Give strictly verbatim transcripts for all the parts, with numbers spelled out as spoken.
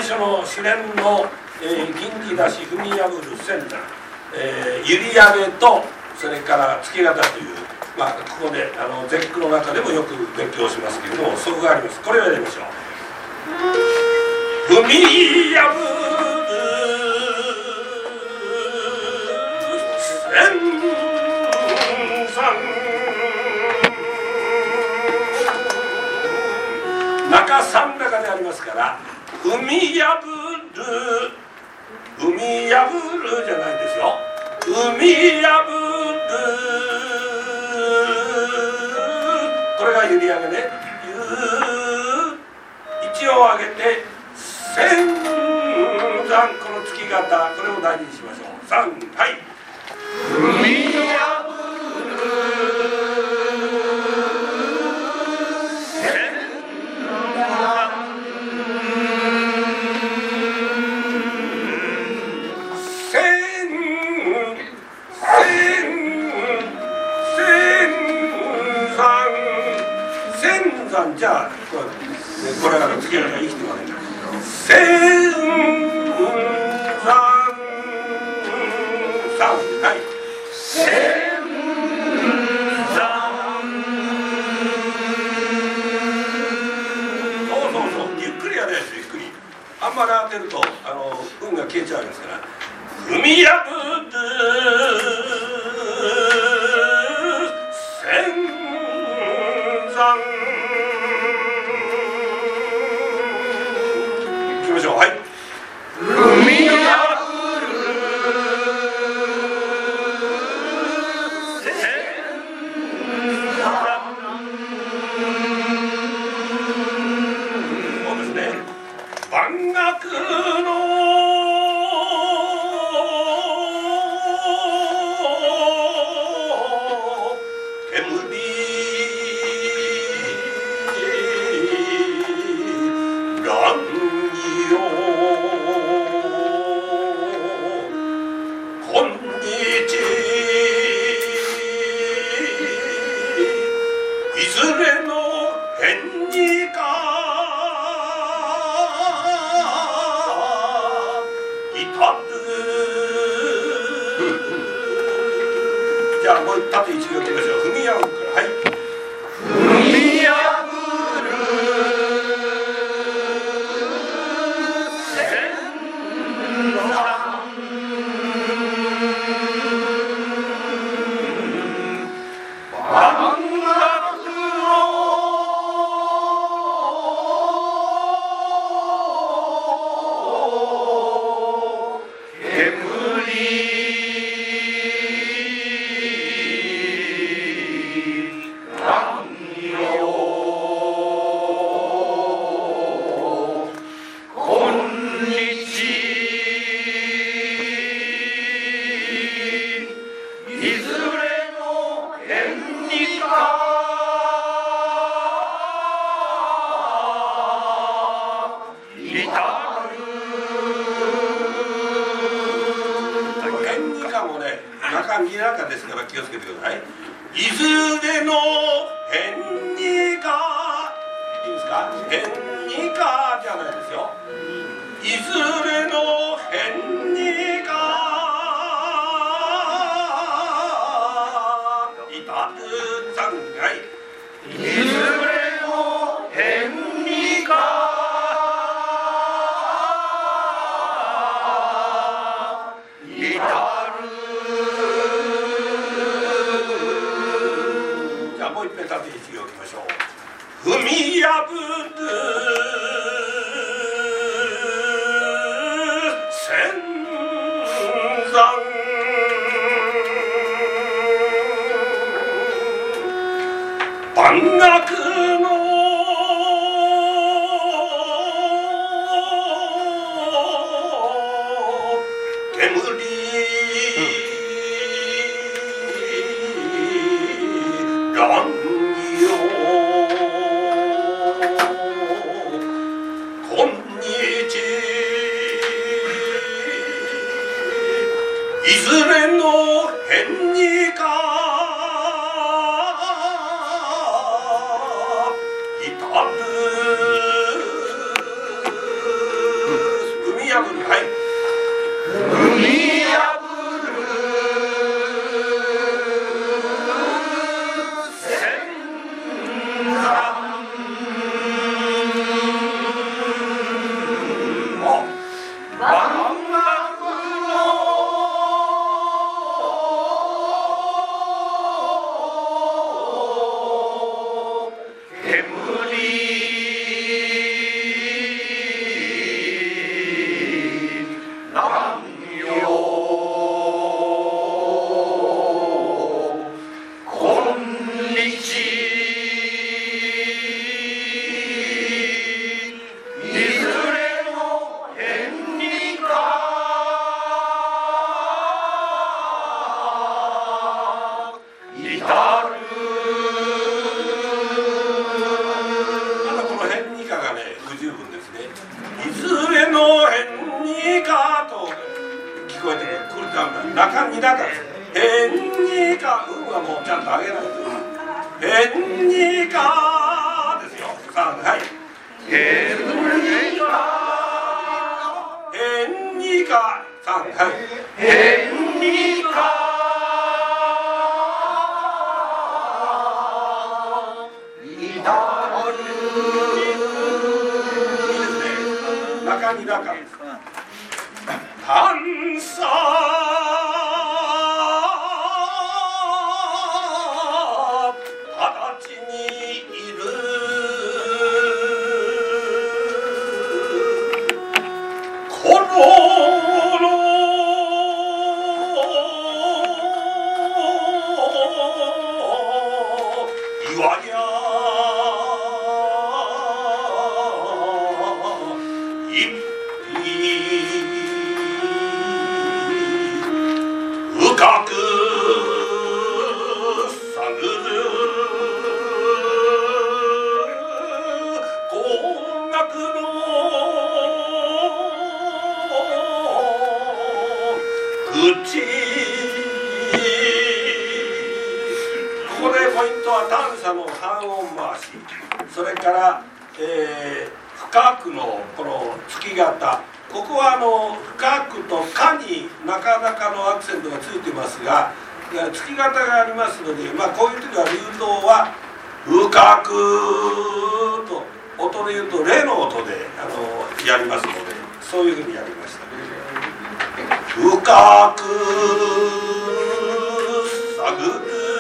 初の試練の、えー、銀気出し踏み破る千山、えー、閖上とそれから月形という、まあ、ここであの絶句の中でもよく勉強しますけれども、そこがあります。これをやりましょう。踏み破る千山、中三中でありますから、踏み破る、踏み破るじゃないですよ。踏み破る、これが閖上げね。一を上げて千山、この月形、これを大事にしましょう。三、はい。踏み破るじゃあこれ、これが月形が生きてるわけです。千山三、はい。千山。そうそうそう、ゆっくりやるやつ、ゆっくり。あんまり当てるとあの運が消えちゃうんですから。踏み破る千山。いきましょう。はい。踏み破る千山。そうですね。万学のじゃあもう縦一行いきましょう。踏み破るから、はい。踏み破る千山。万学の中に中ですから気をつけてください。いずれの変にか、いいですか？変にかじゃないですよ。いずれの変にかいたるさんがい。いずれの変にかいたる。じゃあもう一遍縦一行いきましょう。踏み破る千山。万学の煙乱よ今日いずれの変にかいたる破る、はい。踏み破る千山。万幕の煙南陽今日いずれの変にか至る。まだこの変にかがね不十分ですね。いずれの変にかと聞こえてくると中に中です。変にか、運はもうちゃんと上げないと。変にかですよ。さん、はい。変にか変にかさん、はい。変にかいたる。いいですね。中に中です。探査二十歳にいる頃の岩や一匹深く探る高額の口。ここでポイントは探査の半音回し、それから、えー、深くのこの月型。ここはあの深くとかになかなかのアクセントがついてますが、月型がありますので、まあ、こういう時は流動は深くと音で言うとレの音であのやりますので、そういうふうにやりました。深く探る。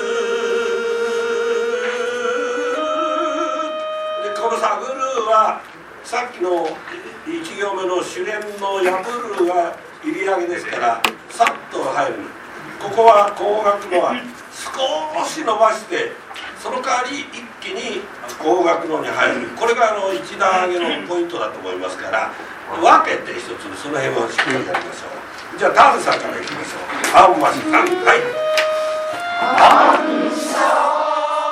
でこの探るはさっきのいち行目の主連の破るが入り上げですからさっと入る。ここは高額のは少し伸ばしてその代わり一気に高額のに入る。これがあの一段上げのポイントだと思いますから分けて一つその辺をしっかりやりましょう。じゃあタンさんからいきましょう。あんましさん、はい。タンさん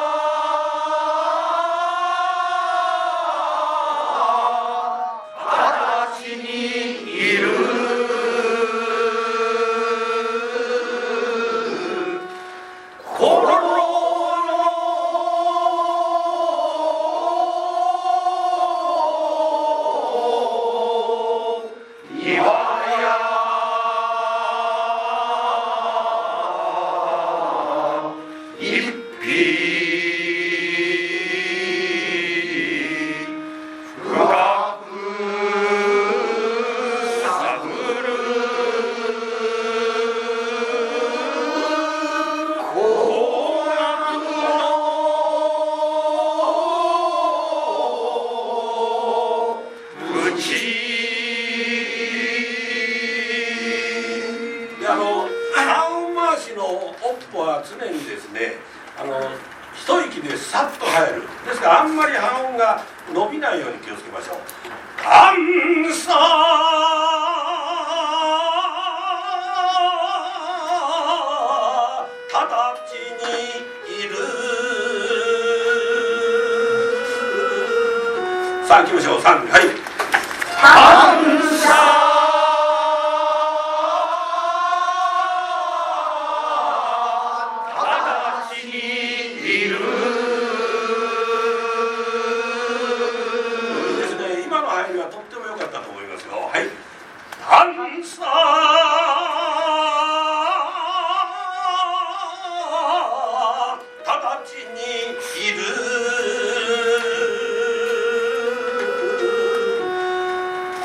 さあ行きましょう。さん、はい。反射形にいる。いいですね。今の入りはとっても良かったと思いますよ。はい。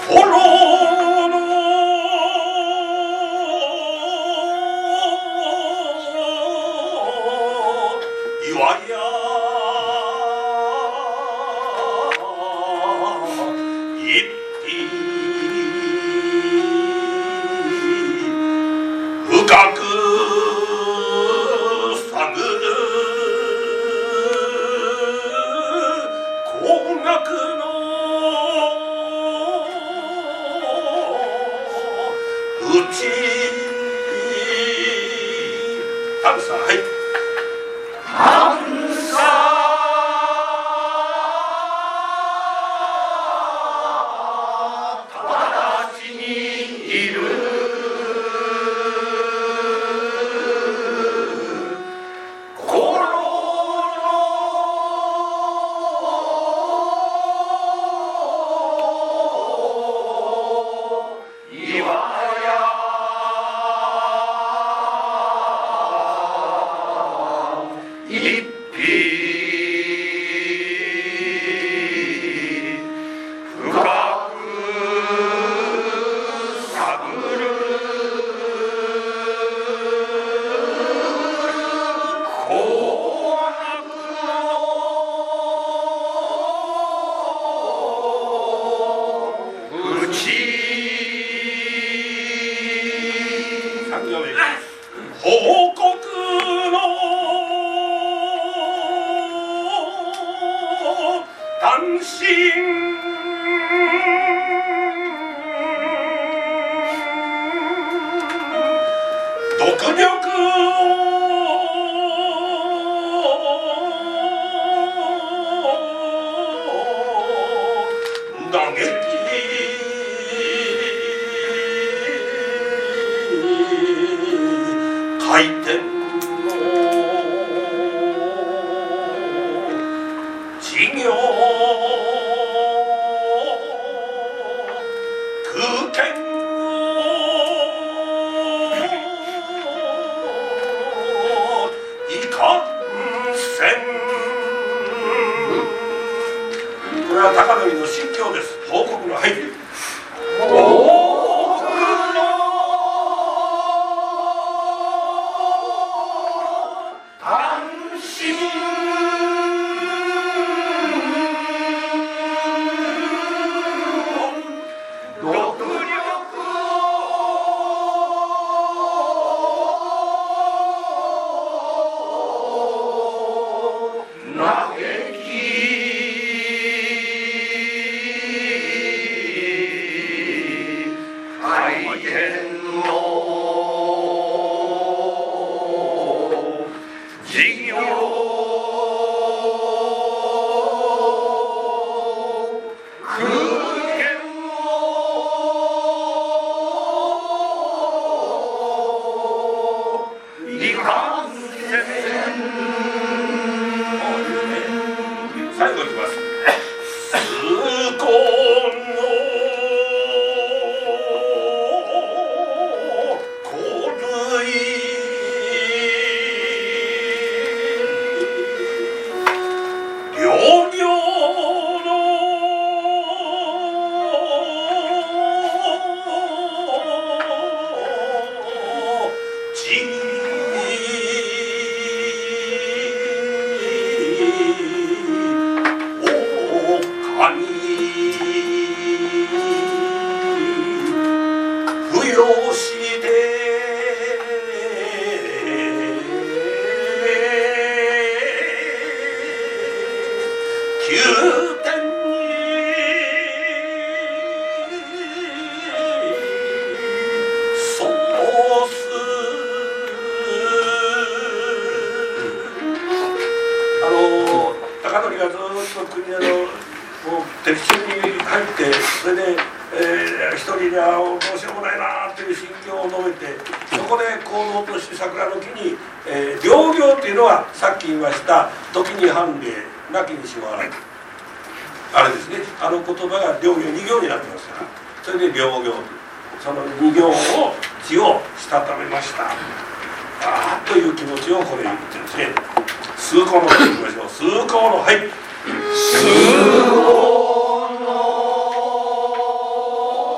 数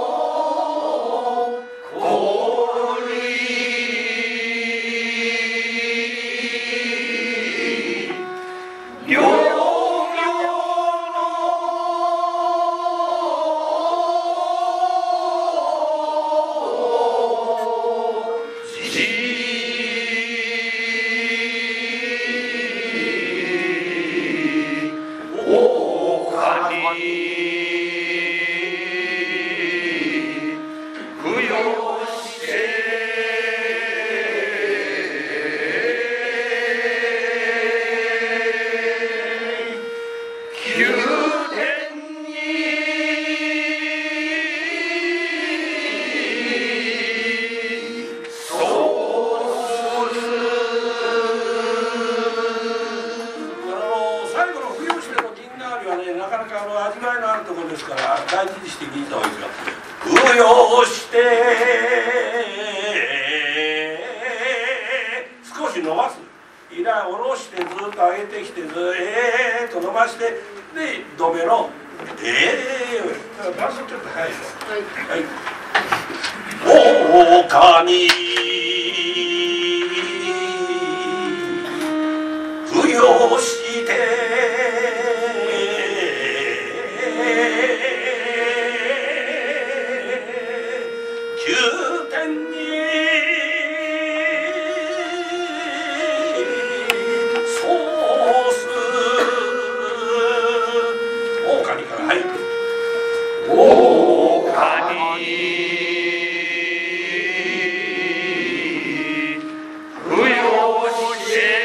用して少し伸ばす。いら下ろしてずっと上げてきてずえーっと伸ばしてでドメのえーよ。場所ちょっと早いよ。はい。はい。狼に扶養して宮殿にそうす狼から入る。狼扶養して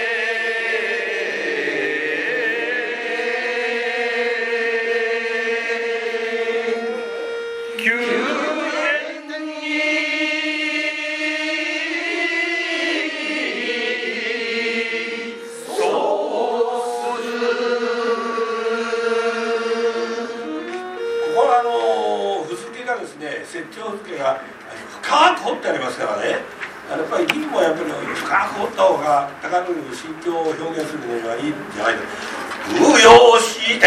雪丁付けが深く掘ってありますからね。やっぱり銀もやっぱり深く掘った方が高野の心境を表現するのにはいいんじゃないか。扶養して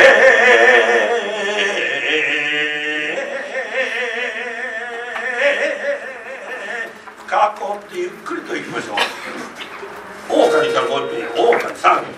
深く掘ってゆっくりといきましょう。狼からこうやって狼さん